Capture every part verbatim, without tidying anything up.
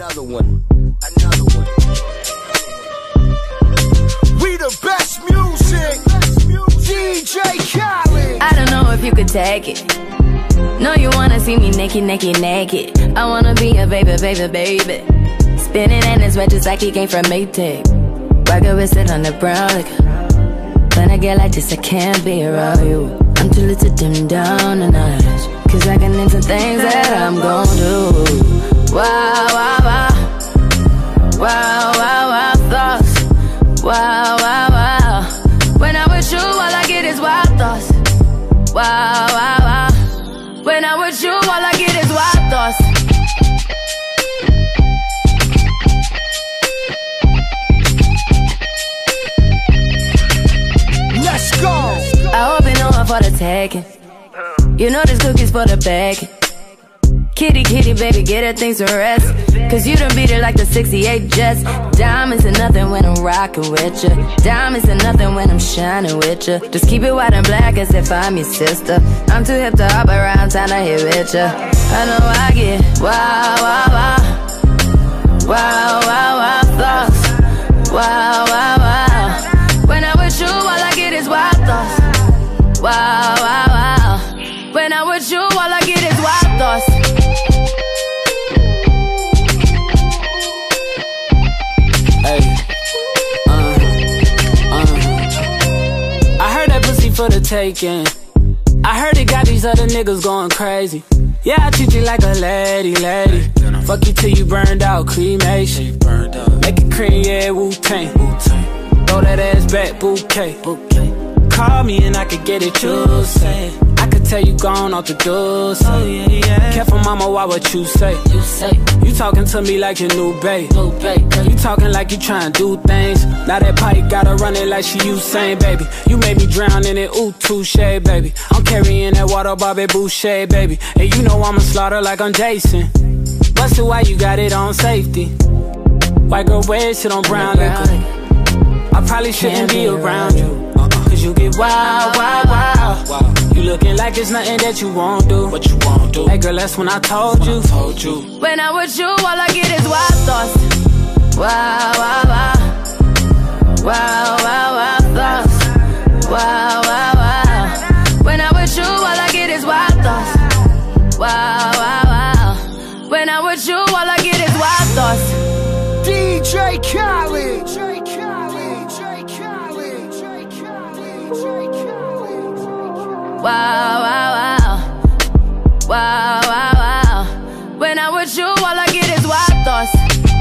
Another one. Another one. We the best music. D J Khaled. I don't know if you could take it. No, you wanna see me naked, naked, naked. I wanna be a baby, baby, baby. Spinning in his red just like he came from Maytag. Rocket with it on the brown liquor. When I get like this, I can't be around you. I'm too little to dim down a notch, cause I can into things that I'm gon' do. Wow, wow, wow. Wow, wow, wow, thoughts. Wow, wow, wow. When I'm with you, all I get is wild thoughts. Wow, wow, wow. When I'm with you, all I get is wild thoughts. Let's go. I hope you know I'm for the taking. You know this cookie's for the bag. Kitty, kitty, baby, get her things to rest. Cause you done beat it like the sixty-eight Jets. Diamonds are nothing when I'm rockin' with ya. Diamonds are nothing when I'm shining with ya. Just keep it white and black as if I'm your sister. I'm too hip to hop around town to hit with ya. I know I get wow, wow, wow. Wow, wow, wow, thoughts. Wow, wow, wow. When I'm with you, all I get is wild thoughts. Wow, wow, wow. When I'm with you, all I get is wild thoughts. Hey, uh, uh. I heard that pussy for the taking. I heard it got these other niggas going crazy. Yeah, I treat you like a lady, lady. Fuck you till you burned out, cremation. Make it cream, yeah, Wu-Tang. Throw that ass back, bouquet. Call me and I could get it, you say. I could tell you gone off the door, say. Oh, yeah, yeah. Careful, mama, why what you say? You say you talking to me like your new babe. New babe. You talking like you trying to do things. Now that pipe gotta run it like she Usain, baby. You made me drown in it, ooh, touche, baby. I'm carrying that water, Bobby Boucher, baby. And you know I'ma slaughter like I'm Jason. Busted, why you got it on safety? White girl wear shit on brown liquor. I probably shouldn't be around you. You get wild, wild, wild, wild. You looking like it's nothing that you won't do. What you won't do? Hey girl, that's when I told you. I told you. When I'm with you, all I get is wild thoughts. Wow, wow, wow. Wow, wow, wow, thoughts. Wow, wow, wow. When I'm with you, all I get is wild thoughts. Wow, wow, wow. When I'm with you, all I get is wild thoughts. D J Khaled. Wow, wow, wow. Wow, wow, wow. When I'm with you, all I get is wild thoughts.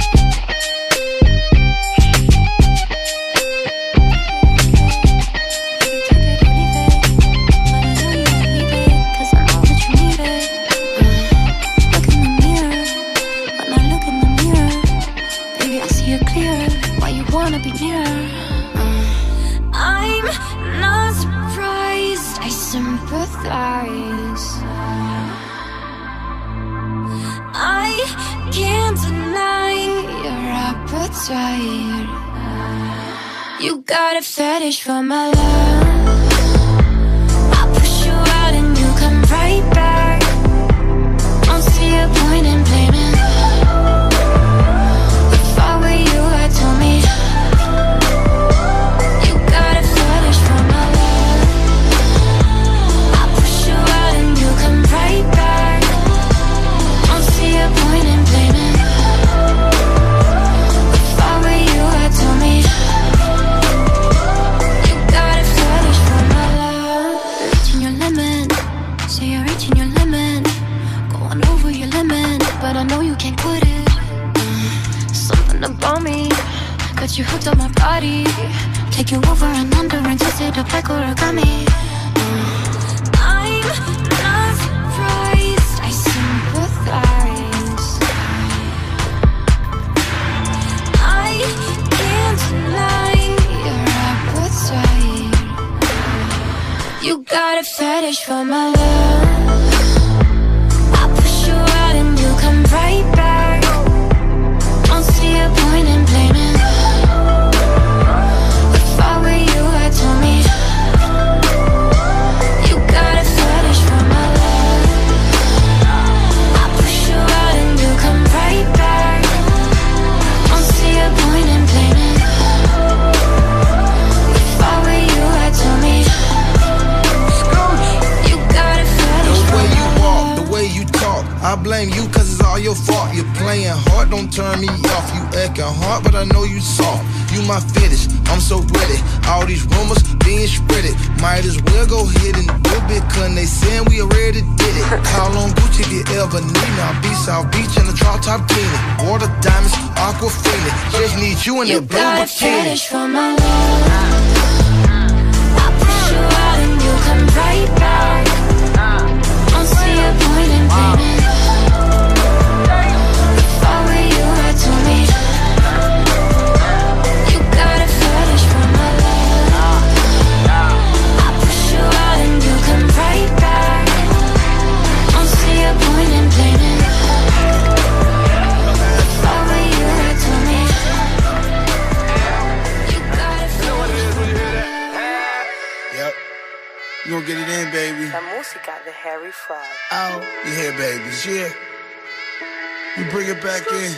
Cause I know that you need it. Look in the mirror. When I look in the mirror, baby, I see it clearer. Why you wanna be nearer? I'm not surprised, I sympathize. I can't deny your appetite. You got a fetish for my love. I push you out and you come right back. Don't see a point in blaming. If I were you, I'd tell me. But I know you can't quit it. uh, Something about me got you hooked on my body. Take you over and under and twist it up like origami. uh, I'm not surprised, I sympathize. I can't deny your appetite. You got a fetish for my love. Come right back. Don't see a point in blaming. If I were you, I'd tell me. You got a fetish for my love. I push you out and you come right back. playing hard, don't turn me off. You acting hard, but I know you soft. You my fetish, I'm so ready. All these rumors being spreaded. Might as well go ahead and do it, cause they saying we already did it. Call on Gucci if you ever need me. I'll be South Beach in the drop top cleaning. Water diamonds, aquafina. Just need you in that blue bikini. You got a fetish for my love. I push you out and you come right back. Don't see a point in blaming. If I were you, I'd do me. You got a fetish for my love. I push you out and you come right back. Don't see a point in blaming. If I were you, I'd do me. You got a fetish for my love. Yep. You gon' get it in, baby. La música de Harry Fraud. Oh, you hear, babies, yeah. You bring it back in.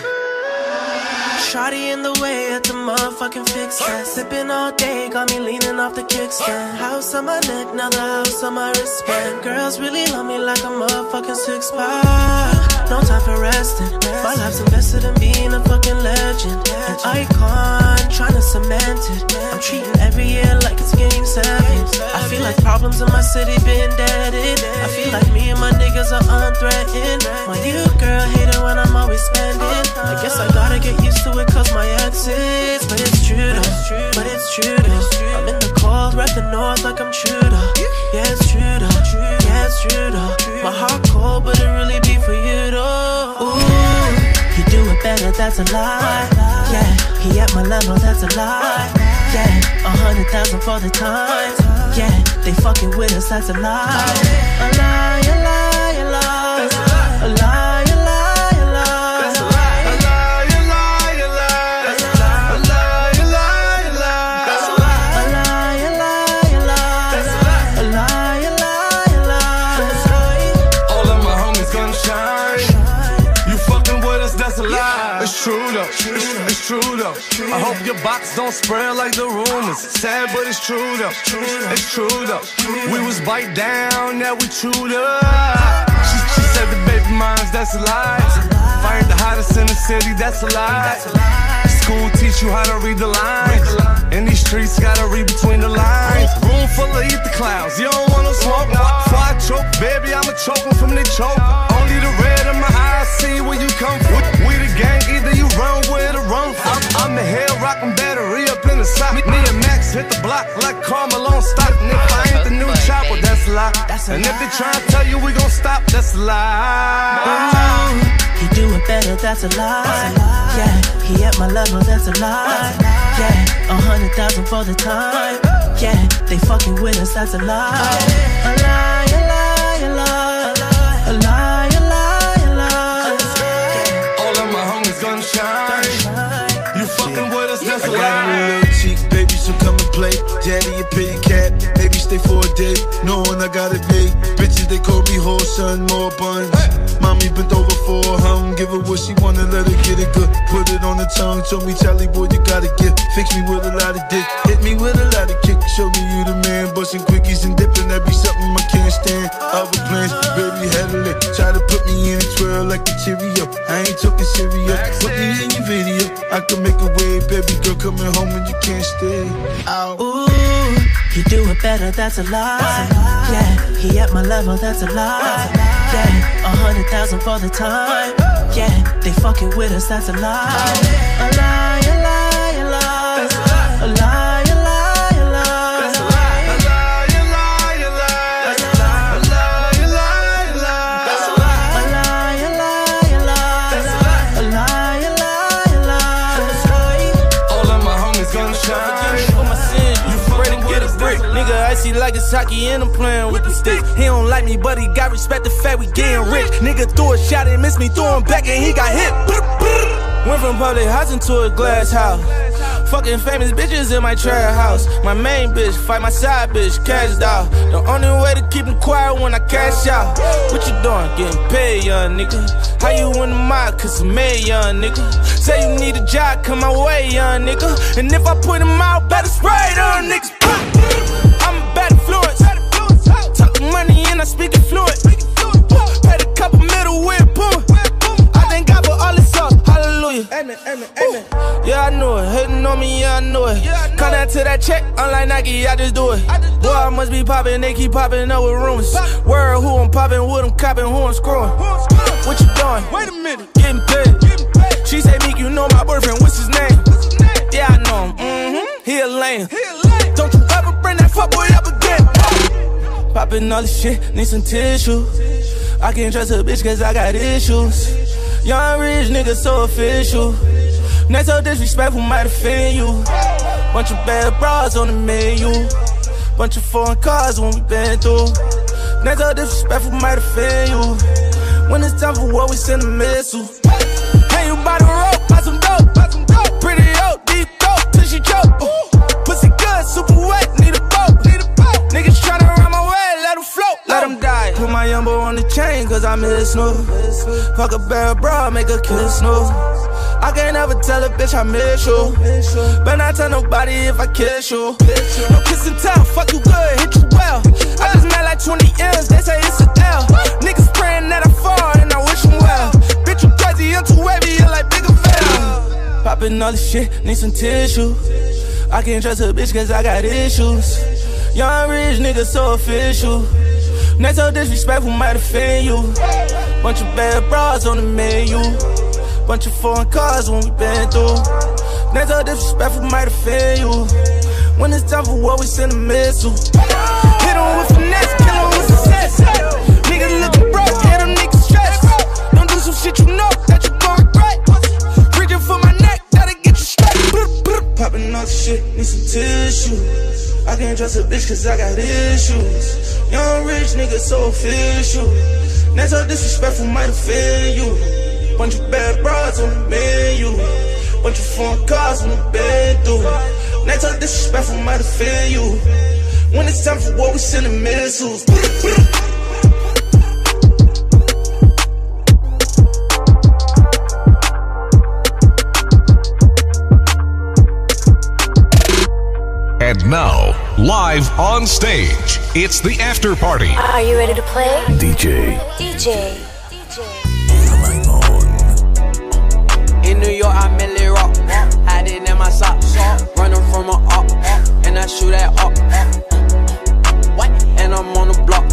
Shawty in the way at the motherfucking fix that. Sipping all day, got me leaning off the kickstand. House on my neck, now the house on my wristband. Girls really love me like a motherfucking six pack. No time for resting. My life's invested in being a fucking legend. An icon, trying to cement it. I'm treating every year like it's game seven. I feel like problems in my city been deaded. I feel like me and my niggas are unthreatened. My new girl hate it when I'm always spending. I guess I gotta get used to it cause my exes. But it's true though, but it's true though. I'm in the cold, rep the north like I'm Trudeau. Yeah, it's true though, yeah, it's true though. My heart cold, but it really be for you though. Ooh, he do it better, that's a lie. Yeah, he at my level, that's a lie. Yeah, a hundred thousand for the time. Yeah, they fucking with us, that's a lie. A lie, a lie, a lie. A lie, a lie, a lie. That's a lie. A lie, a lie, a lie. That's a lie. A lie, a lie, a lie. That's a lie. A lie, a lie, a lie. That's a lie. A lie, a lie, a lie. That's right. All of my homies gonna shine. You fucking with us, that's a lie. It's true though, it's, it's true though. I hope your box don't spread like the rumors. Sad, but it's true though, it's true though. We was bite down, now we chewed up. She, she said the baby moms, that's a lie. Fired the hottest in the city, that's a lie. School teach you how to read the lines. In these streets, gotta read between the lines. Room full of ether clouds, you don't want no smoke. Before I choke, baby, I'ma choke them from the choke. Only the red in my eyes see where you come from. We the gang, either you run with or run from. I'm the hell rockin' battery up in the sock. Me and Max hit the block like Carmelo stock. And if I ain't the new chopper, that's a lie. And if they try to tell you we gon' stop, that's a lie. Ooh, he do it better, that's a lie. Yeah, he at my level, that's a lie. Yeah, a hundred thousand for the time. Yeah, they fucking with us, that's a lie. A lie, a lie, a lie. A lie, a lie, a lie. All of my homies gonna shine. You fucking with us, that's a lie. I got a little cheek, baby, so come and play. Daddy a pity cat, maybe stay for a day. Knowing I got it made. Bitches, they call me whole son, more buns. Mommy bent over for her hum. Give her what she wanna, let her get it good. Put it on the tongue, told me, Charlie boy, you gotta get. Fix me with a lot of dick, hit me with a lot of kick. Show me you the man, busting quickies and dipping. That be something I can't stand. Other plans, baby, handle it. Try to put me in a twirl like a Cheerio. I ain't talking serious. Put me in your video. I can make a wave, baby girl, coming home and you can't stay. Ow. Ooh, he do it better, that's a lie. Yeah, he at my level, that's a lie. Yeah, a hundred thousand for the time. Yeah, they fucking with us, that's a lie. A lie, a lie, a lie. A lie, a lie, a lie. That's a lie. A lie, a lie, a lie. That's a lie. A lie, a lie, a lie. That's a lie. A lie, a lie, a lie. That's a lie. A lie, a lie, a lie. That's right. All of my homies gonna shine. For my sin, you ready to get a brick. Nigga, I see like it's hockey and I'm playing with the sticks. He don't like me, but he got respect the fact we getting rich. Nigga threw a shot and missed me, threw him back and he got hit. Went from public housing to a glass house. Fucking famous bitches in my trap house. My main bitch fight my side bitch, cashed out. The only way to keep him quiet when I cash out. What you doing? Getting paid, young nigga. How you in the mob? Cause I'm made, young nigga. Say you need a job, come my way, young nigga. And if I put him out, better spray them niggas. I'm a bad influence. Talking money and I speak it fluent. Paid a couple middle with boom. I thank God for all this sauce. amen, amen, amen. Yeah, I knew it. Hating on me, yeah, I knew it. Come down to that check, unlike Nike, I just do it. Boy, I must be popping, they keep popping up with rumors. Word, who I'm popping, with I'm copping, who I'm screwing. What you doing? Wait a minute. Getting paid. She say, Meek, you know my boyfriend, what's his name? Yeah, I know him. Mm-hmm. He a lame. Don't you ever bring that fuckboy up again. Popping all this shit, need some tissue. I can't trust a bitch cause I got issues. Young rich nigga so official. Next so disrespectful might offend you. Bunch of bad bras on the menu. Bunch of foreign cars when we been through. Next so disrespectful might offend you. When it's time for war we send a missile. Hey, you by the rope, buy some dope. Pretty old, deep dope till she choke. Pussy good, super wet, need a boat. Niggas tryna run my way, let them float, let them die. Put my young boy on the chain, cause I miss no. Fuck a bad bra, make her kiss no. I can't ever tell a bitch I miss you. Better not tell nobody if I kiss you. No kiss and tell, fuck you good, hit you well. I just met like twenty M's, they say it's a L. Niggas praying that I fall, and I wish them well. Bitch, you crazy, I'm too wavy, you're like Bigger Bell. Popping all this shit, need some tissue. I can't trust a bitch cause I got issues. Young rich nigga so official. Next so disrespectful might offend you. Bunch of bad bras on the menu. Bunch of foreign cars when we been through. Next so disrespectful might offend you. When it's time for war we send a missile. Hit em with finesse, kill em with success. Niggas looking broke, hit them niggas stressed. Don't do some shit you know that you gon' regret. Reaching for my neck, that'll get you straight. Popping all the shit, need some tissue. I can't trust a bitch cause I got issues. Young rich nigga so official. Next so disrespectful might offend you. Bunch of bad bras on the menu. Bunch of foreign cars when we been through. Next so disrespectful might offend you. When it's time for war we send the missiles. And now, live on stage, it's the after party. Are you ready to play? D J. D J. In New York, I merely rock. Hiding in my socks. Running from a up. And I shoot at up. And I'm on the block.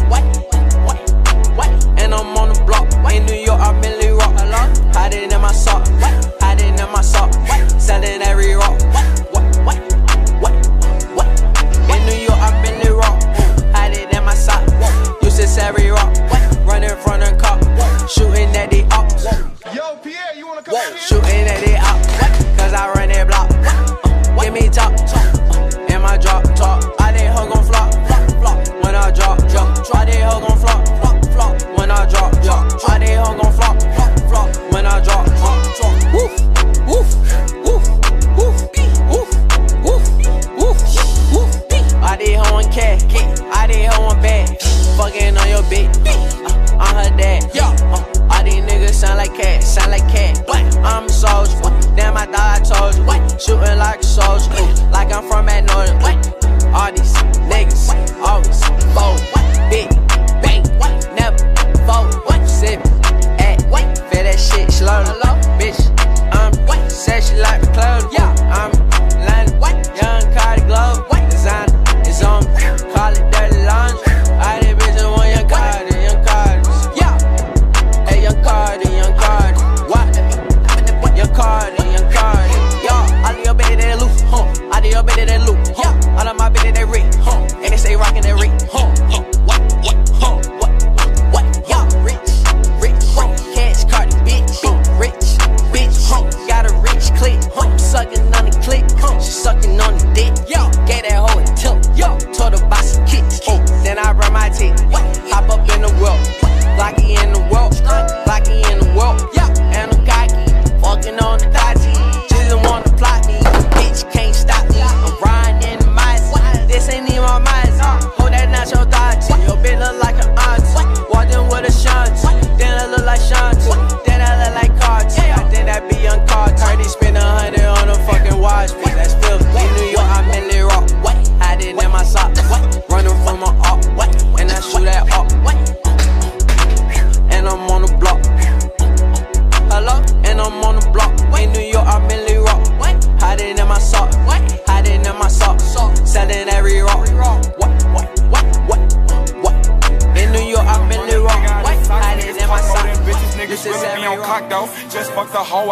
And I'm on the block. In New York, I merely rock. Hiding in my sock. Hiding in my sock. Selling every rock. In New York, I merely rock. Hiding in my sock. Used to every rock. Running from the cop. Shooting at the ops. Yo, Pierre, you wanna come Whoa. Shooting at it up, cause I run that block. Uh, give me top, uh, in my drop, top. I did hug on flop, flop, flop. When I drop, drop. I did hug on flop, flop, flop. When I drop, drop. I did hug on flop, flop, flop. When I drop, drop, drop. Woof, woof, woof, woof, woof, woof, woof, woof. I did hug on cat, I did hug on bag. Fucking on your bitch, uh, I'm her dad. Yeah. Uh, All these niggas sound like cat, sound like cat. I'm a soldier, damn I thought I told you. Shooting like a soldier, like I'm from at Northern. All these niggas always fold, big bang, never fold. Sip, at, feel that shit slowly. Bitch, I'm said she like my clothes. Yeah, I'm lying, young Cardi Glow, designer, it's on me. Call it dirty laundry. I did bitches want young Cardi, young Cardi. Yeah. Young Cardi, young Cardi, what? Young Cardi, young Cardi. Yo, all of your bitches they loop, huh? All of your bitches they loop, huh? All of my bitches they rip, huh? And they stay rockin' that rip, huh? Huh? What? What? Huh? What? What? Yo, rich, rich, huh? Cash Cardi, bitch, rich, bitch, huh? Got a rich click, huh? Sucking on the click, huh? She sucking on the dick, yo. Gave that hoe a tip, yo. Told her buy some kicks, oh. Then I run my teeth, hop up in the world. Blocky in the world, Blocky in the world, yeah, and I'm cocky, walking on the dodgy, just wanna plot me, bitch can't stop me, I'm riding in the mice, this ain't even my mice, hold that nacho dodgy, your bitch look like an auntie, walked in with a shanty, then I look like shanty, then I look like Carti, I think that be young Carti, spend a hundred on a fucking watch piece, that's filthy, in New York I'm in the rock, hiding in my sock, running from my up, and I shoot that up. And I'm on the block. Hello? And I'm on the block. In New York,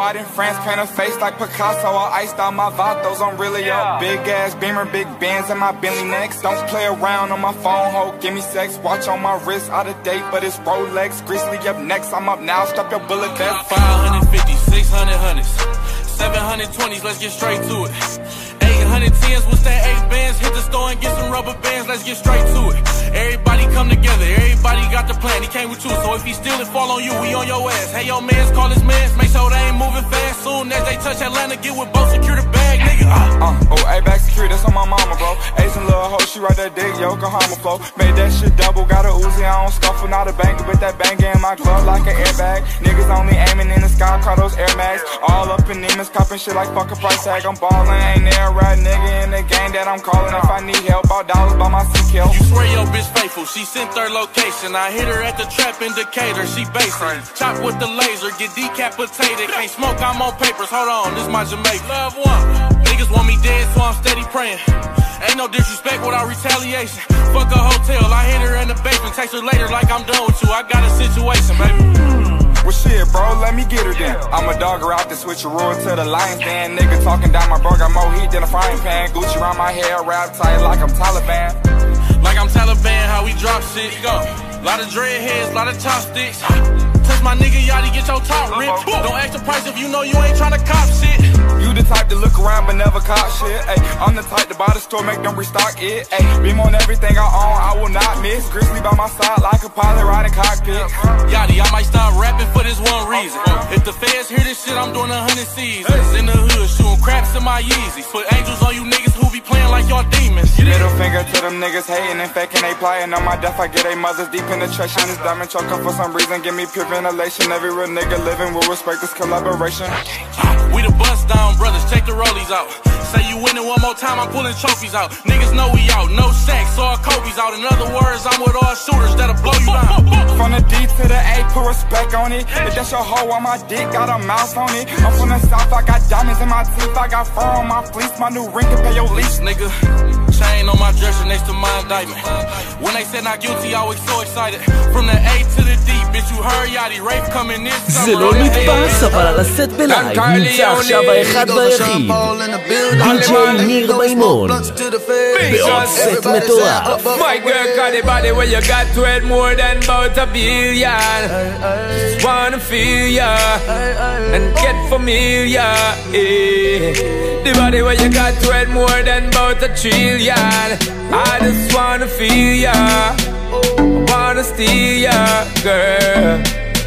out in France, paint a face like Picasso. I iced out my vatos, I'm really up. Big ass Beamer, big Benz and my Bentley next. Don't play around on my phone, ho, give me sex. Watch on my wrist, out of date, but it's Rolex. Grizzly up next, I'm up now, stop your bullet there. five fifty, six hundred hundreds, seven hundred twenties, let's get straight to it. eight hundred tens, what's that eight bands? Hit the store and get some rubber bands, let's get straight to it. Everybody come together, everybody got the plan, he came with you. So if he steal it, fall on you, we on your ass. Hey, your mans, call his mans, make sure they ain't moving fast. Soon as they touch Atlanta, get with both, secure the bag, nigga. Uh, uh, oh, A back security, that's on my mama, bro. Ace and little hoe, she right that dick, Yokohama flow. Made that shit double, got a Uzi, I don't scuffle, not a banger, but that banger in my glove like an airbag. Niggas only aiming in the sky, call those Air Max. All up in demons, copping shit like fuck a price tag. I'm ballin', ain't there, right nigga in the game that I'm calling. If I need help, all dollars by my C K. You swear your bitch faithful, she sent her location. I hit her at the trap in Decatur, she basic. Chop with the laser, get decapitated. Can't smoke, I'm on papers, hold on, this my Jamaica. Love one, niggas want me dead, so I'm steady praying. Ain't no disrespect without retaliation. Fuck a hotel, I hit her in the basement. Text her later like I'm done with you, I got a situation, baby. Well shit, bro, let me get her then. I'm a dogger out the switcheroo to the Lions Den. Nigga talking down my bro, got more heat than a frying pan. Gucci around my hair, wrapped tight like I'm Taliban. Like I'm Taliban, how we drop shit. Go. Lot of dreadheads, lot of chopsticks. Touch my nigga Yachty, get your top ripped. Don't ask the price if you know you ain't tryna cop shit. You the type to look around but never cop shit. Ay, I'm the type to buy the store, make them restock it. Ay, beam on everything I own, I will not miss. Grizzly by my side like a pilot riding cockpit. Yachty, I might stop rapping for this one reason. If the feds hear this shit, I'm doing a hundred seasons. In the hood, shooting craps in my Yeezys. Put angels on you niggas who be playing like y'all demons. Middle finger to them niggas hating and faking, they playing on my death. I get they mothers deep penetration. This diamond choke up for some reason, give me pure ventilation. Every real nigga living will respect this collaboration. We the bust down brothers, check the rollies out. Say you winning one more time, I'm pulling trophies out. Niggas know we out, no sacks, all Kobe's out. In other words, I'm with all shooters that'll blow you down. From the D to the A, put respect on it. If that's your hoe on my dick, got a mouse on it. I'm from the south, I got diamonds in my teeth, I got fur on my fleece. My new ring can pay your lease, nigga. Chain on my dresser next to my indictment. When they said not guilty, I was so excited. From the A to the D, bitch, you heard Yachty, Rafe coming in summer. זה לא נתפס, אבל על הסט בלייב נמצא עכשיו האחד והיחיד די-ג'יי ניר מימון בעוד סט מטורף. My girl got the body where you got to it more than about a billion. Just wanna feel ya and get familiar, yeah. The body where you got to it more than about a trillion. I just wanna feel ya, wanna steal ya, girl.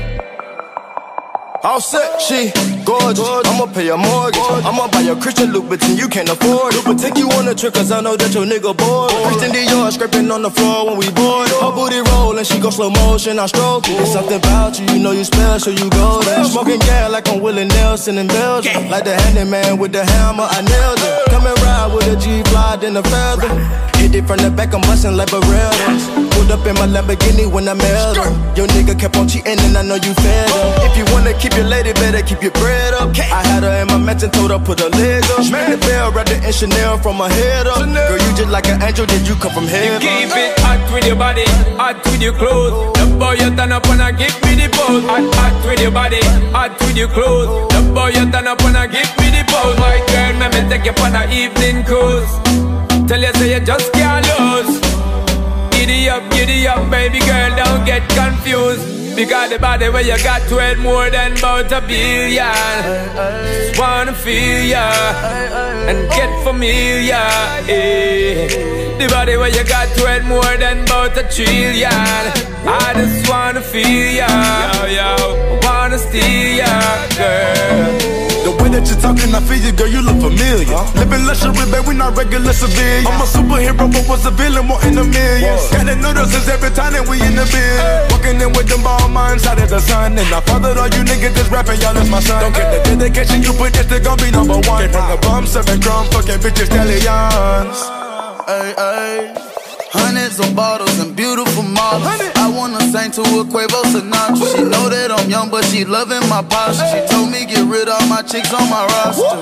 All set, she gorgeous. I'ma pay a mortgage. I'ma buy a Christian Louboutin, you can't afford it. But take you on a trip, cause I know that your nigga bored. Christian Dior scraping on the floor when we bored. Her booty rollin', she go slow motion, I stroke it. There's something about you, you know you special, you golden. Smoking gas like I'm Willie Nelson in Belgium. Like the handyman with the hammer, I nailed it. Come and ride with a G-Fly, then a feather. Hit it from the back, I'm bustin' like Berettas. Pulled up in my Lamborghini when I mailed her. Your nigga kept on cheating and I know you fed him. If you wanna keep your lady, better keep your bread up. I had her in my mansion, told her put her leg up. Man, the bell wrapped in Chanel from her head up. Girl, you just like an angel, did you come from heaven? You keep it hot with your body, hot with your clothes. The boy you turn up and I give me the pose. Hot, hot with your body, hot with your clothes. The boy you turn up and I give me the pose. My girl, let me take you on an evening cruise. Tell you say you just can't lose. Giddy up, giddy up, baby girl, don't get confused. Because the body where you got to it more than about a billion. Just wanna feel ya and get familiar, yeah. The body where you got to it more than about a trillion. I just wanna feel ya, yo, yo. Wanna steal ya, girl. The way that you're talking, I feel you, girl, you look familiar. Huh? Living luxury, babe, we not regular civilians. I'm a superhero, but was a villain, more in the millions. Gotta know this is every time that we in the biz. Hey. Walking in with them ball minds out of the sun. And I fathered all you niggas just rapping, y'all is my son. Don't get the dedication you put, this they gon' be number one. Came from the bum, serving crumb, fucking bitches, stallions. Hey, hey. Hundreds of bottles and beautiful models. I wanna sing to a Quavo Sinatra. She know that I'm young, but she loving my posture. She told me get rid of all my chicks on my roster.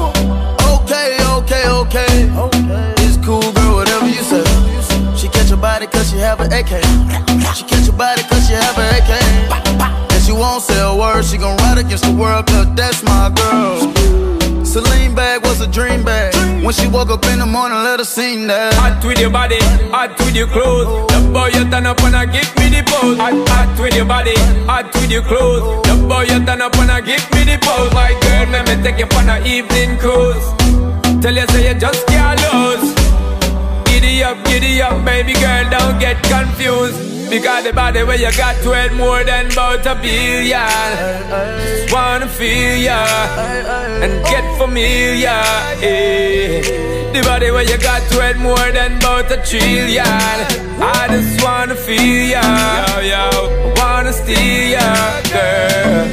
Okay, okay, okay. It's cool, girl, whatever you say. She catch your body cause she have an A K. She catch your body cause she have an A K. And she won't say a word. She gon' ride against the world, cause that's my girl. Celine bag was a dream bag. When she woke up in the morning, let her sing that. Hot with your body, hot with your clothes. The boy you turn up and I give me the pose. Hot, hot with your body, hot with your clothes. The boy you turn up and I give me the pose. My girl, let me take you on an evening cruise. Tell you say you just can't lose. Giddy up, giddy up, baby girl, don't get confused. Because the body where you got to it more than about a billion. Just wanna feel ya and get familiar, eh. The body where you got to it more than about a trillion. I just wanna feel ya, yo, yo, wanna steal ya, girl.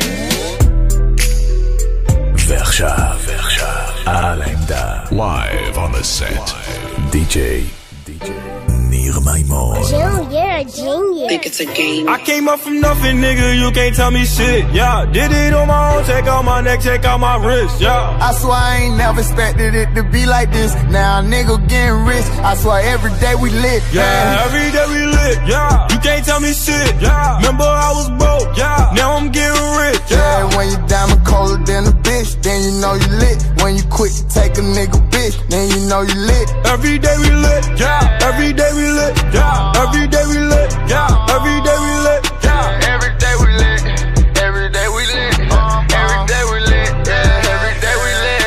ועכשיו, ועכשיו, על העמדה. Live on the set. די-ג'יי, די-ג'יי, ניר מימון. June, you're a genius. Think it's a game. I came up from nothing, nigga, you can't tell me shit. Yeah, did it on my own, check out my neck, check out my wrist. Yeah, I swear I ain't never expected it to be like this. Now a nigga getting rich. I swear every day we lit. Yeah, man. Every day we lit. Yeah, you can't tell me shit. Yeah, remember I was broke. Yeah, now I'm getting rich. Yeah, yeah, when you diamond colder than a bitch, then you know you lit. When you quit to take a nigga bitch, then you know you lit. Every day we lit. Yeah, every day we lit. Yeah, every day we lit. Yeah, every day we lit. Yeah, every day we lit. Every day we lit. Every day we lit. Yeah, every day we lit.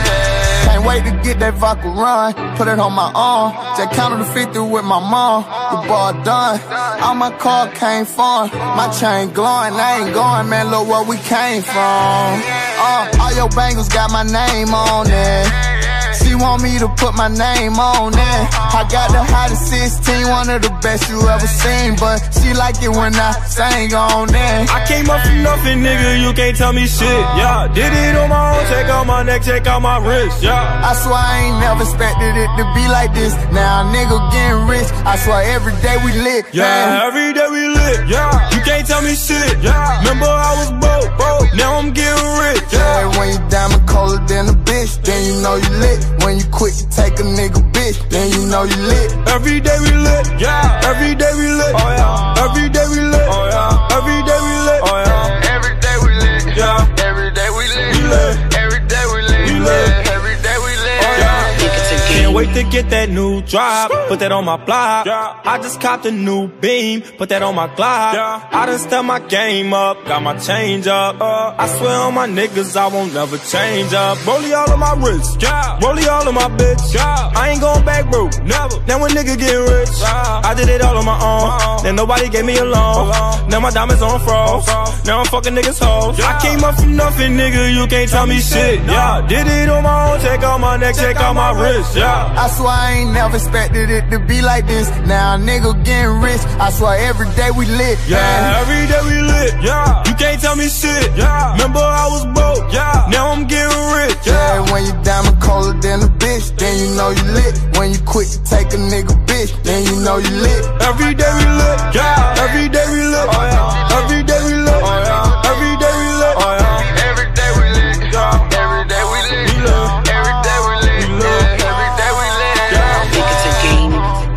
Can't wait to get that vodka run. Put it on my arm. Just counted the fifty with my mom. The ball done. All my car came from. My chain glowing. I ain't going, man. Look where we came from. Uh, all your bangles got my name on it. She want me to put my name on it. I got the hottest sixteen, one of the best you ever seen. But she like it when I sang on it. I came up from nothing, nigga, you can't tell me shit. Yeah, did it on my own, check out my neck, check out my wrist. Yeah, I swear I ain't never expected it to be like this. Now a nigga getting rich. I swear every day we lit. Yeah, man. Every day we lit. Yeah, you can't tell me shit. Yeah, remember I was broke, broke. Now I'm getting rich. Yeah, yeah, when you diamond colder than a bitch, then you know you lit. When you quit to take a nigga bitch, then you know you lit. Every day we lit. Yeah, every day we lit. Oh yeah, every day we lit. Oh yeah, every day we lit. Oh yeah, every day we lit. Yeah, every day we lit. We lit. Every day we lit. We lit. Every day we lit. Oh yeah. Can't wait to get that new drop, put that on my block. I just copped a new beam, put that on my Glock. I done step my game up, got my change up. I swear on my niggas I won't never change up. Rollie all of my wrist, rollie all of my bitch. I ain't going back broke, never. Now a nigga get rich, I did it all on my own. Then nobody gave me a loan. Now my diamonds on froze. Now I'm fucking niggas hoes. I came up from nothing, nigga, you can't tell me shit. Yeah, did it on my own, check out my neck, check out my wrist. Yeah, I swear I ain't never expected it to be like this. Now a nigga getting rich. I swear every day we lit. Yeah, man. Every day we lit. Yeah, you can't tell me shit. Yeah, remember I was broke. Yeah, now I'm getting rich. Yeah, yeah, when you diamond colder than a bitch, then you know you lit. When you quit to take a nigga bitch, then you know you lit. Every day we lit. Yeah, every day we lit. Oh yeah, every day we lit. Oh yeah, every day we lit. Oh yeah, every day we lit. Yeah, every day we lit. We lit. Every day we lit. We lit. Yeah, every day we lit. Yeah, think it's a game.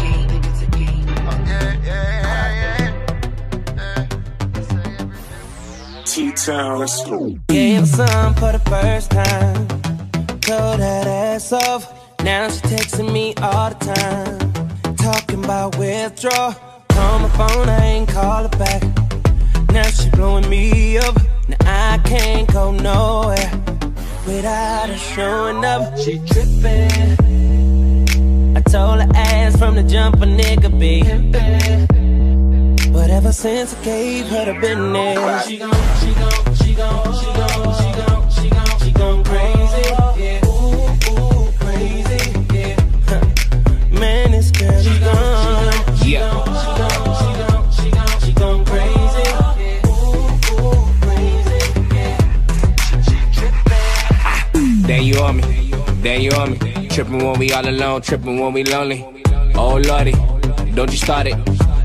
T-Town, let's go. Gave her some for the first time. Told that ass off. Now she texting me all the time. Talking about withdraw. Call my phone, I ain't call her back. Now she blowing me up. Now I can't go nowhere without her showing up. She tripping. I told her ass from the jump a nigga be pimpin'. But ever since I gave her the business, she gon', she gon', she gon', she gon', she gon', she gon', she gon' crazy, yeah. Ooh, ooh, crazy, yeah. Huh. Man, this girl, she gon', she gon', she gon', she gon', she gon', she gon' crazy, yeah. Ooh, ooh, crazy, yeah. She trippin'. Then you on me, then you on me. Trippin' when we all alone, trippin' when we lonely. Oh lordy, don't you start it.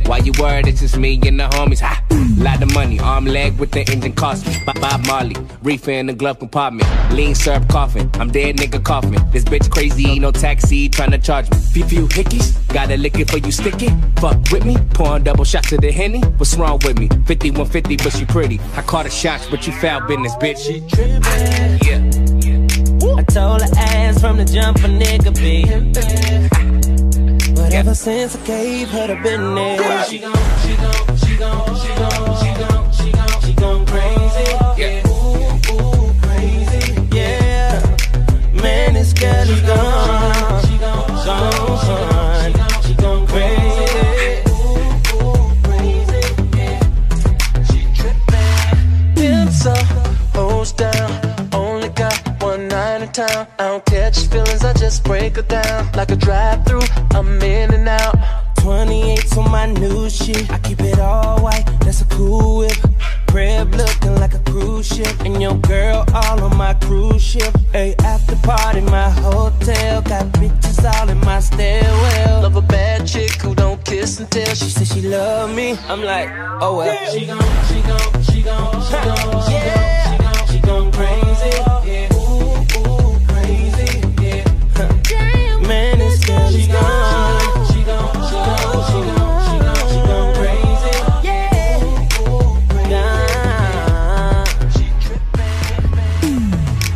Why you worried? It's just me and the homies. Ha! Lot of money, arm leg with the engine cost me. Bob Marley, reefer in the glove compartment. Lean syrup coughing, I'm dead nigga coughing. This bitch crazy, no taxi, tryna charge me. Few few hickeys, gotta lick it for you stick it. Fuck with me, pouring double shots of the Henny. What's wrong with me? fifty-one fifty, but she pretty. I caught her shots, but you foul business, bitch. She trippin'. Yeah. I told her ass from the jump a nigga be pimpin'. But ever since I gave her the business, she gon', she gon', she gon', she gon', she gon', she gon', she gon' crazy. Yeah. Ooh, ooh, crazy. Yeah. Man, this girl is gone. She gon', gone. She gon' crazy. Ooh, ooh, crazy. Yeah. She trippin'. Pimps up, hoes down. Only got one night in town. I don't catch feelings, I just break her down. Like a drive-through, I'm in and out. twenty-eight's on my new shit. I keep it all white, that's a cool whip. Crib looking like a cruise ship. And your girl all on my cruise ship. Hey, after party, my hotel. Got bitches all in my stairwell. Love a bad chick who don't kiss and tell. She said she love me, I'm like, oh well. Yeah. She gon', she gon', she gon', she gon', she gon', she gon', she gon' crazy. Yeah. Ooh, ooh, crazy. Yeah. Huh. Man, this girl is gone. She gon', she gon', she gon', she gon', she gon' crazy. Yeah. Ooh, ooh, crazy. Nah. She trippin'.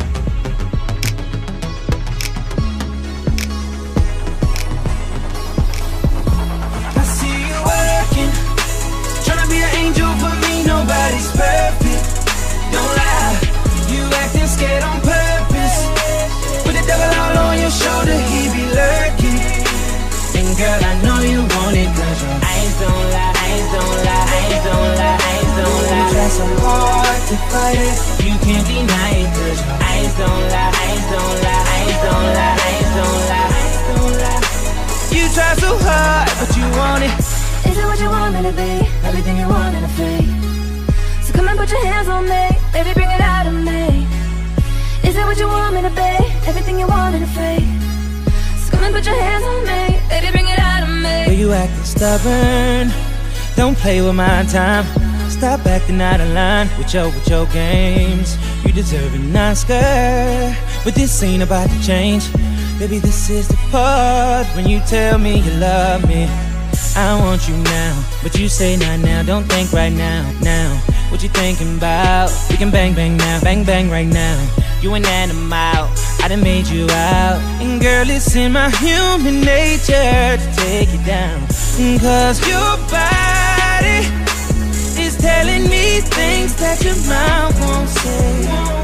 I see you working, tryna be an angel for me. Nobody's perfect. Don't lie, you acting scared on purpose. With the devil all on your shoulder, he be lurking. And girl, I know you want it, cause your eyes don't lie, eyes don't lie, eyes don't lie, eyes don't lie. You try so hard to fight it, you can't deny it, cause your eyes don't lie, eyes don't lie, eyes don't lie, eyes don't lie, eyes don't lie. You try so hard, but you want it. Is it what you want me to be? Everything you want and afraid. So come and put your hands on me, baby, bring it out of me. Is it what you want me to be? Everything you want and afraid. So come and put your hands on me, baby, bring it out of me. Well, you acting stubborn, don't play with my time. Stop acting out of line with your, with your games. You deserve an Oscar, but this ain't about to change. Baby, this is the part when you tell me you love me. I want you now, but you say not now, don't think right now, now. What you thinking about? We can bang bang now, bang bang right now. You an animal, I done made you out. And girl, it's in my human nature to take you down. Cause your body is telling me things that your mouth won't say.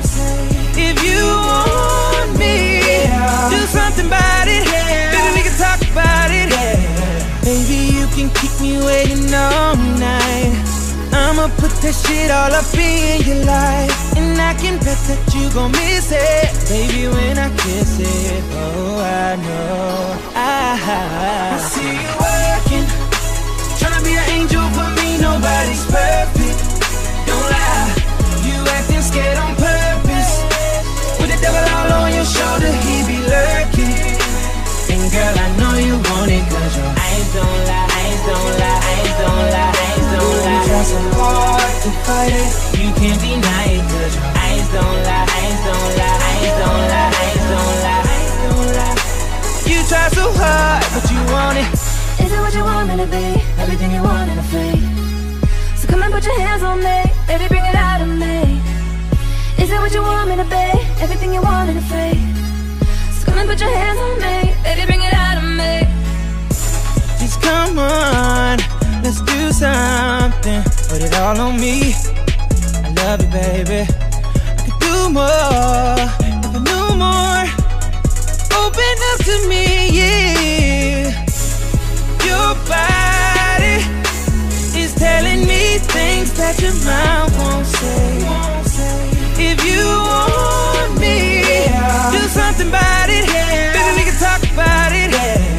If you want me, do something about it. Baby, we can talk about it. Baby, you can keep me waiting all night. I'ma put that shit all up in your life. And I can bet that you gon' miss it, baby, when I kiss it. Oh, I know I, I see you working, tryna be an angel for me. Nobody's perfect. Don't lie, you acting scared on purpose. With the devil all on your shoulder, he be lurking. And girl, I know you want it, cause your eyes don't lie, eyes don't lie, eyes don't lie, eyes don't lie. You try so hard to fight it, you can't deny it, cause your eyes don't lie, eyes don't lie, eyes don't lie, eyes don't lie, eyes don't lie. You try so hard, but you want it. Is it what you want me to be? Everything you want and afraid. So come and put your hands on me, baby, bring it out of me. Is it what you want me to be? Everything you want and afraid. So come and put your hands on me, baby, bring it out of me. Just come on, let's do something. Put it all on me. I love you, baby. I could do more if I knew more. Open up to me, yeah. Your body is telling me things that your mouth won't say. If you want me, do something about it. Baby, we can talk about it.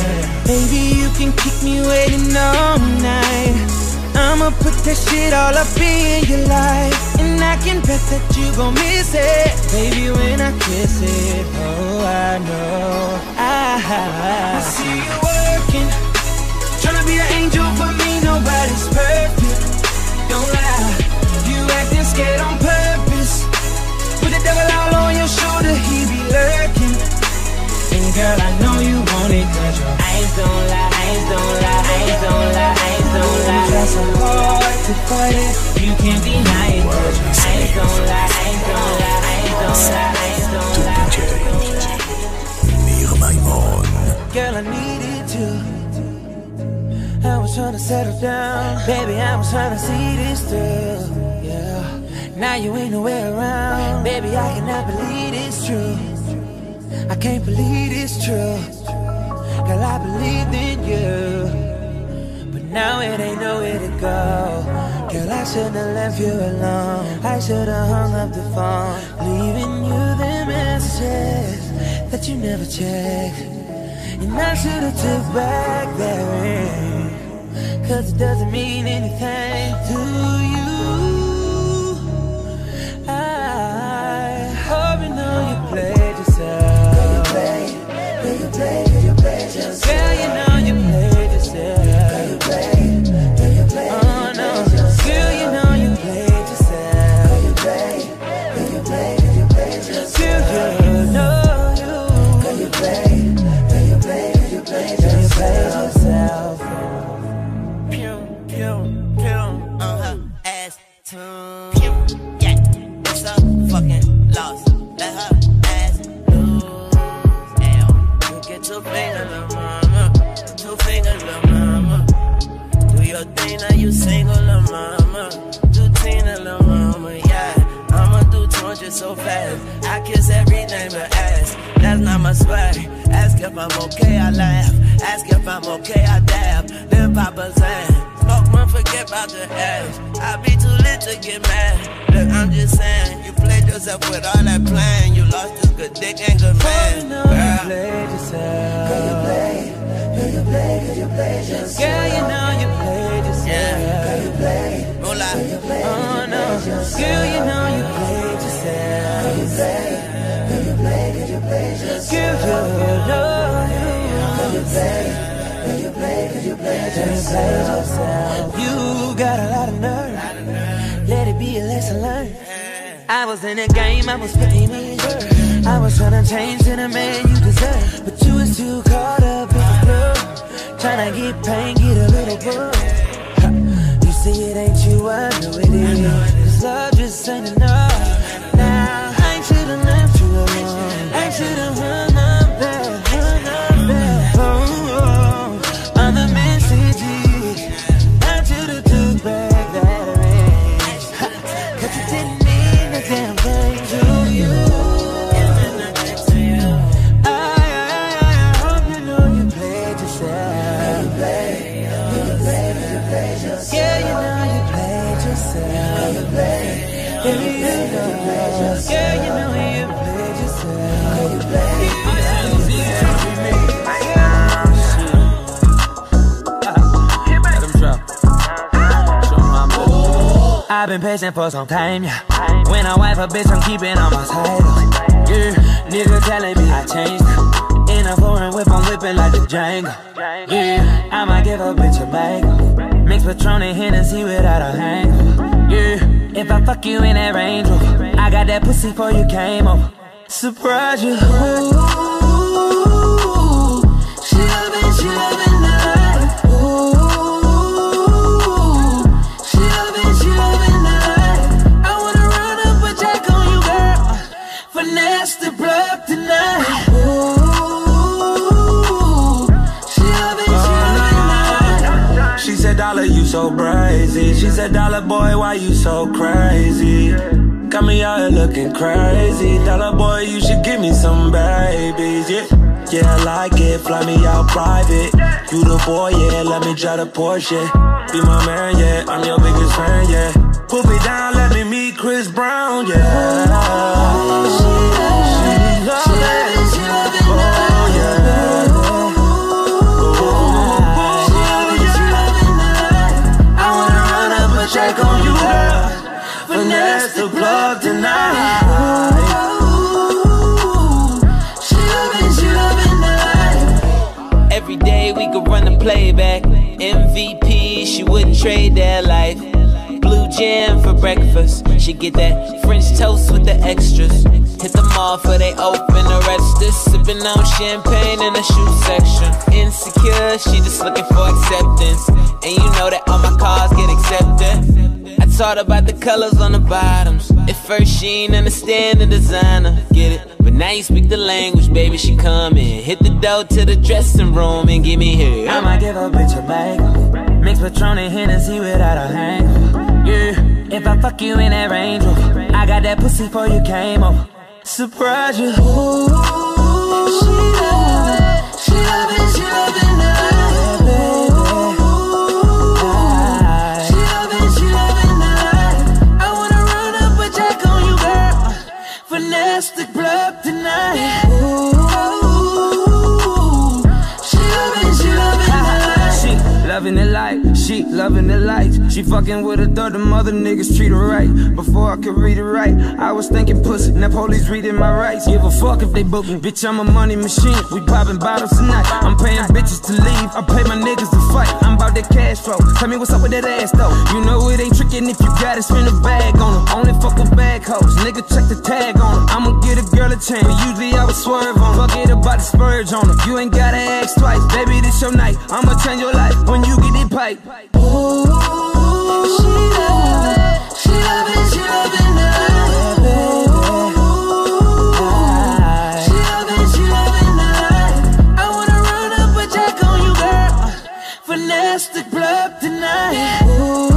Baby, you can keep me waiting all night. I'ma put that shit all up in your life. And I can bet that you gon' miss it, baby, when I kiss it. Oh, I know I, I see you working, tryna be an angel for me. Nobody you can't deny it. I ain't gon' lie, I ain't gon' lie, I ain't gon' lie, I ain't gon' lie. Nir Maimon. Girl, I needed you. I was trying to settle down. Baby, I was trying to see this through. Yeah. Now you ain't nowhere around. Baby, I cannot believe it's true. I can't believe it's true. Girl, I believed in you, but now it ain't nowhere to go. Girl, I shouldn't have left you alone. I should have hung up the phone, leaving you the messages that you never checked. And I should have took back that ring, cause it doesn't mean anything to you. I hope you know you played yourself. Girl, you played, girl, you played, girl, you played yourself. Girl, you know you played yourself. Girl, you played, girl, you played, oh no. Girl, you know you played yourself. Girl, you played, girl, you played, girl, you played yourself. Girl, you know you. Girl, you played, girl, you played, girl, you played yourself. Girl, you played yourself. Pew, pew, pew, uh-huh, ass tune. Pew, yeah, it's a fucking loss. Let her ass lose. L, you get two fingers, lil' mama. Two fingers, lil' mama. Do your thing, now you single, lil' mama. Do Tina, lil' mama, yeah. I'ma do two hundred so fast. I kiss everything but ass. That's not my swag. Ask if I'm okay, I laugh. Ask if I'm okay, I dab. Then Papa Zan. Smoke one, forget about the ass. I be too lit to get mad. Look, I'm just saying, you played yourself with all that plan. You lost this good dick and good man. Girl, you played yourself. Girl, you played, girl, you played, girl, you played yourself. Girl, you know you played yourself. Yeah. Girl, you played, roll out. Girl, you played, oh no. Girl, you know you played yourself. Girl, you played, girl, you played, girl, you played yourself. Girl, you know you. Girl, you played, girl, you played, girl, you played yourself. You got a lot of nerve. Let it be a lesson learned. I was in the game, I was fifteen million. I was trying to change to the man you deserve, but you was too caught up in the club, trying to get pain, get a little buzz. You see it ain't you, I know it is. Cause love just ain't enough. Now I should've left you alone. I should've hung up there, hung up there. Oh, oh, on the messages. I should've took back that ring. Cause you didn't mean a damn thing to you. I, I, I, I hope you know you played yourself. You played, you played, you played yourself. Yeah, you know you played yourself. You played, yeah, you know, yeah, you know you played yourself. You played, Let him drop. Show my boy. I've been patient for some time, yeah. When I wipe a bitch, I'm keeping on my title. Yeah, nigga telling me I changed. In a foreign whip, I'm whipping like a Django. Yeah, I might give a bitch a mango. Mix Patron and Hennessy without a hangover. Yeah, if I fuck you in that Range Rover, I got that pussy before you came over. Surprise you. Ooh, she loving, she loving the life. Ooh, she loving, she loving the life. I wanna run up a check on you, girl. Finesse the plug tonight. Ooh, she loving, she loving the life. She said, Dollar, you so brazy. She said, Dollar boy, why you so crazy? Got me out here looking crazy. Dollar boy, you should give me some babies, yeah. Yeah, I like it, fly me out private. You the boy, yeah, let me drive the Porsche. Be my man, yeah, I'm your biggest fan, yeah. Put me down, let me meet Chris Brown, yeah. She loves it, she loves it, oh yeah. Check on you, girl. Finesse the plug tonight. Ooh, she loving, she loving the life. Every day we could run the playback. M V P, she wouldn't trade that life. Blue jam for breakfast. She get that French toast with the extras. Hit the mall for they open the register. Sipping on champagne in the shoe section. Insecure, she just looking for acceptance. And you know that all my cars get accepted. I taught about the colors on the bottoms. At first she ain't understand the designer, get it? But now you speak the language, baby, she coming. Hit the door to the dressing room and give me here. I might give a bitch a makeover. Mix Patron and Hennessy without a hangover. Yeah, if I fuck you in that Range Rover, I got that pussy before you came over. Surprise you. Ooh, she loving, she loving, she loving that, baby. She loving, she loving that. I wanna run up a jack on you, girl. Finesse the club tonight. Ooh, she loving, she loving that. She loving the light, she loving the lights. She fucking with a thought them other niggas treat her right. Before I could read it right, I was thinking pussy. Now police reading my rights. Give a fuck if they book me, bitch, I'm a money machine. We popping bottles tonight, I'm paying bitches to leave. I pay my niggas to fight, I'm about that cash flow. Tell me what's up with that ass though. You know it ain't trickin' if you got it, spend a bag on them. Only fuck with bag hoes, nigga check the tag on them. I'ma get a girl a chance, but usually I would swerve on them. Forget about the spurge on them, you ain't gotta ask twice. Baby, this your night, I'ma change your life when you get it pipe. Ooh, she loving, she loving, she loving that, baby. She loving, she loving that. I wanna run up a jack on you, girl. Finesse the club tonight. Ooh,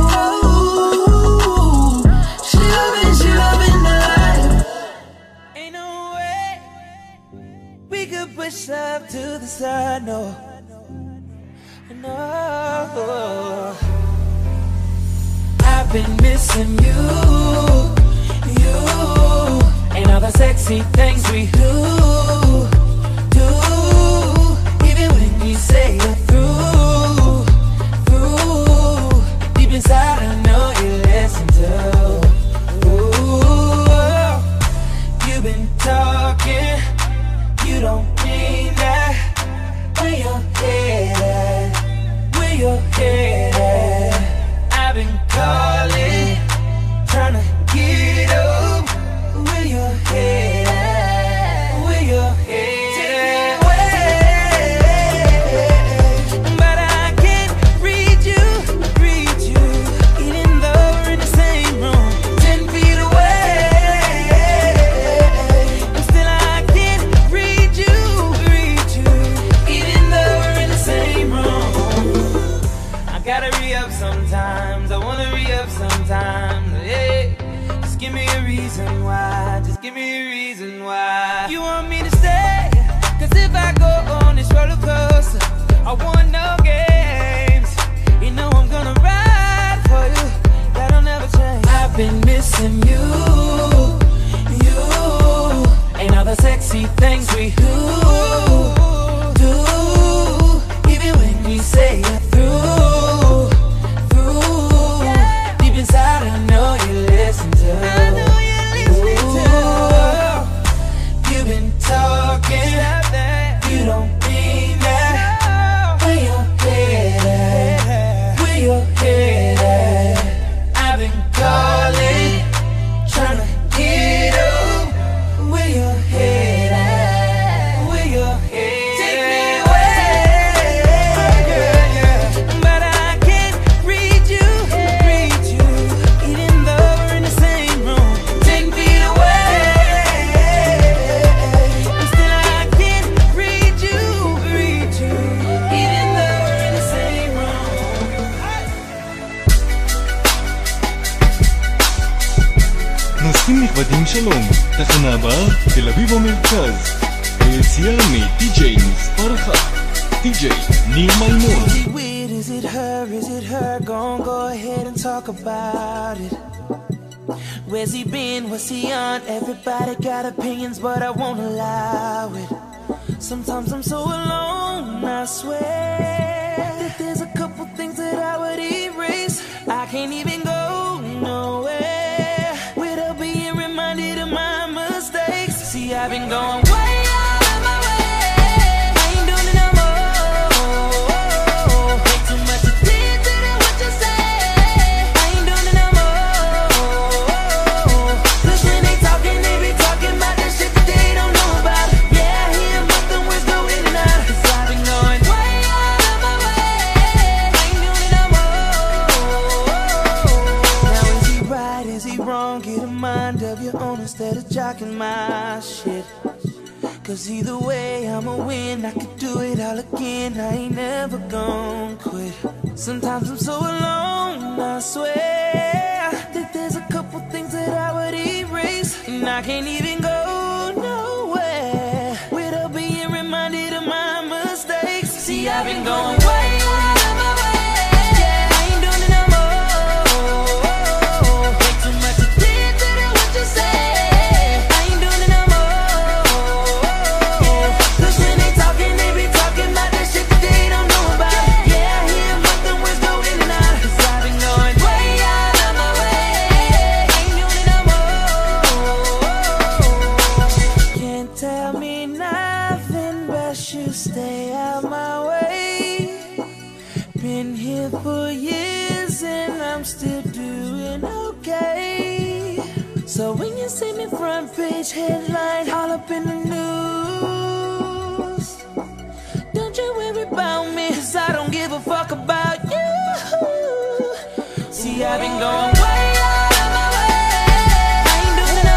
she loving, she loving that. Ain't no way we could push up to the side, no. No, I've been missing you, you, and all the sexy things we do, do. Even when you say you're through, through. Deep inside I know you listen to. Ooh, you've been talking, you don't mean that. Where your head at? Your head at. I've been calling, trying to get up. Where your head at? Where your head at? But I can't read you, read you, even though we're in the same room, ten feet away. And still I can't read you, read you, even though we're in the same room. Gotta re-up sometimes, I wanna re-up sometimes, hey. Just give me a reason why, just give me a reason why. You want me to stay, cause if I go on this roller coaster, I want no games. You know I'm gonna ride for you, that'll never change. I've been missing you, you, and all the sexy things we do, do. Even when we say you're through, inside, I know you listen to. I know you listen to. You've been talking, you don't mean that. Where your head at? Where your head at? I've been calling, trying to get up. Where your head at? Where your head? Take me away, girl, yeah. But I can't read you, read you. נוסעים נכבדים שלום, תחנה הבאה, תל אביב המרכז. היציאה מ-די-ג'יי מספר אחת, די-ג'יי ניר מימון. Is it weird, is it her, is it her? Gon' go ahead and talk about it. Where's he been, what's he on? Everybody got opinions, but I won't allow it. Sometimes I'm so alone, I swear that there's a couple things that I would erase. I can't even go nowhere without being reminded of my mistakes. See, I've been going way out of my way. I ain't doing it no more. Way too much attention to what you say. I ain't doing it no more. Cause when they talking, they be talking about the either way, I'ma win. I could do it all again. I ain't never gonna quit. Sometimes I'm so alone, I swear that there's a couple things that I would erase, and I can't even go nowhere without being reminded of my mistakes. See, I've been going way out of my way. Yeah, I ain't doing it no more. Way too much attention to what you say. Stay out my way. Been here for years and I'm still doing okay. So when you see me front page headline, all up in the news, don't you worry about me, cause I don't give a fuck about you. See, I've been going way out of my way. I ain't doing it no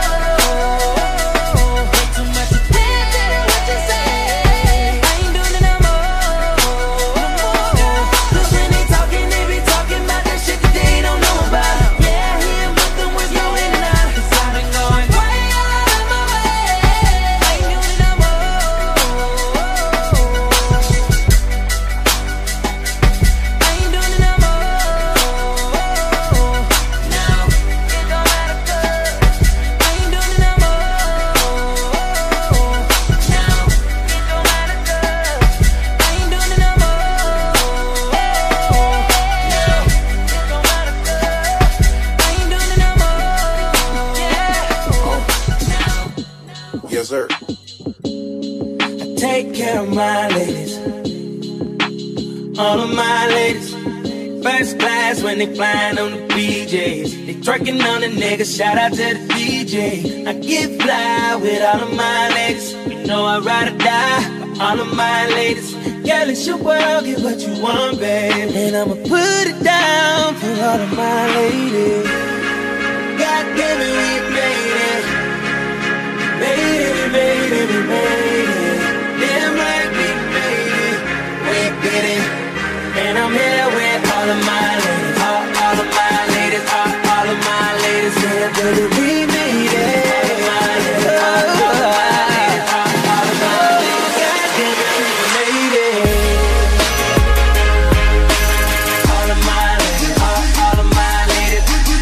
more. Way too much attention to what you say. Yes, sir. I take care of my ladies, all of my ladies. First class when they flying on the P Js. They twerking on the niggas, shout out to the D J. I get fly with all of my ladies. You know I ride or die for all of my ladies. Girl, it's your world, get what you want, babe. And I'ma put it down for all of my ladies. God damn it, we made it. Made it, we made it, we made it. Damn right, we made it. We did it. And I'm here with all of my ladies, all, all of my ladies, all, all of my ladies. Yeah, baby, we made it. All of my ladies, all, all of my ladies, all, all of my ladies. God damn it, we made it. All of my ladies, all, all of my ladies.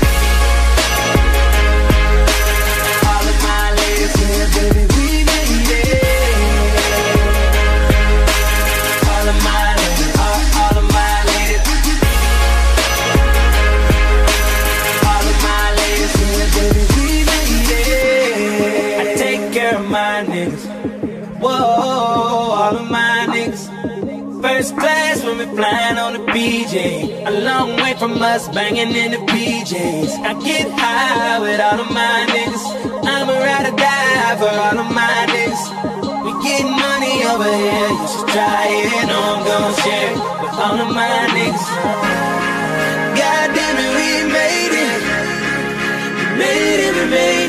All of my ladies, yeah, baby, we made it. All of my ladies, all, all of my ladies. All of my ladies, yeah, baby, we made it. I take care of my niggas. Whoa, all of my niggas. First class when we flying on the P J. A long way from us banging in the P Js. I get high with all of my niggas. I'ma ride or die for all of my niggas. We getting money over here, you should try it. No, I'm gonna share it with all of my niggas. God damn it, we made it. We made it, we made it.